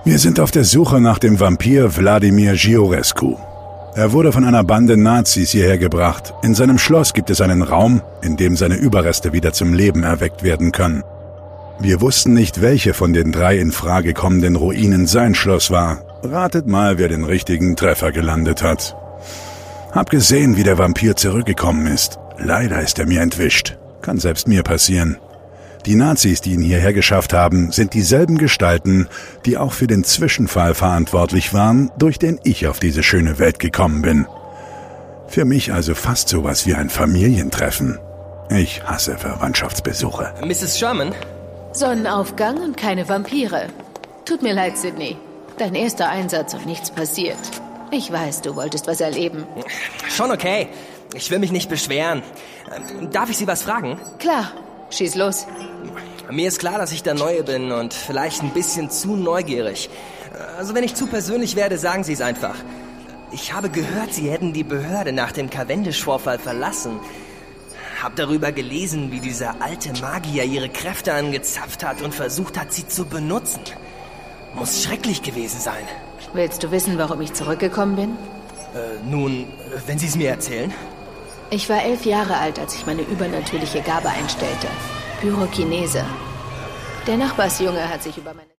Wir sind auf der Suche nach dem Vampir Wladimir Giorescu. Er wurde von einer Bande Nazis hierher gebracht. In seinem Schloss gibt es einen Raum, in dem seine Überreste wieder zum Leben erweckt werden können. Wir wussten nicht, welche von den 3 in Frage kommenden Ruinen sein Schloss war. Ratet mal, wer den richtigen Treffer gelandet hat. Hab gesehen, wie der Vampir zurückgekommen ist. Leider ist er mir entwischt. Kann selbst mir passieren. Die Nazis, die ihn hierher geschafft haben, sind dieselben Gestalten, die auch für den Zwischenfall verantwortlich waren, durch den ich auf diese schöne Welt gekommen bin. Für mich also fast sowas wie ein Familientreffen. Ich hasse Verwandtschaftsbesuche. Mrs. Sherman? Sonnenaufgang und keine Vampire. Tut mir leid, Sydney. Dein erster Einsatz und nichts passiert. Ich weiß, du wolltest was erleben. Schon okay. Ich will mich nicht beschweren. Darf ich Sie was fragen? Klar, schieß los. Mir ist klar, dass ich der Neue bin und vielleicht ein bisschen zu neugierig. Also wenn ich zu persönlich werde, sagen Sie es einfach. Ich habe gehört, Sie hätten die Behörde nach dem Cavendish-Vorfall verlassen. Hab darüber gelesen, wie dieser alte Magier ihre Kräfte angezapft hat und versucht hat, sie zu benutzen. Muss schrecklich gewesen sein. Willst du wissen, warum ich zurückgekommen bin? Nun, wenn Sie es mir erzählen. Ich war 11 Jahre alt, als ich meine übernatürliche Gabe einstellte. Pyrokinese. Der Nachbarsjunge hat sich über meine